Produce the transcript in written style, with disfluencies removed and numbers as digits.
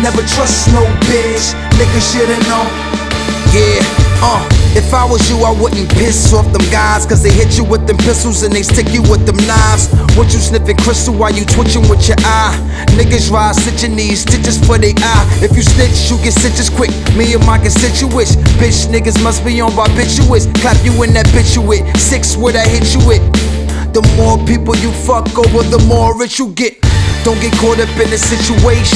never trust no bitch. Niggas should've known. Yeah, if I was you, I wouldn't piss off them guys, cause they hit you with them pistols and they stick you with them knives. What you sniffing crystal while you twitching with your eye? Niggas ride stitching these stitches for they eye. If you snitch, you get stitches quick. Me and my constituents, bitch niggas must be on barbiturates. Clap you in that bitch you with, 6 what I hit you with. The more people you fuck over, the more rich you get. Don't get caught up in the situation.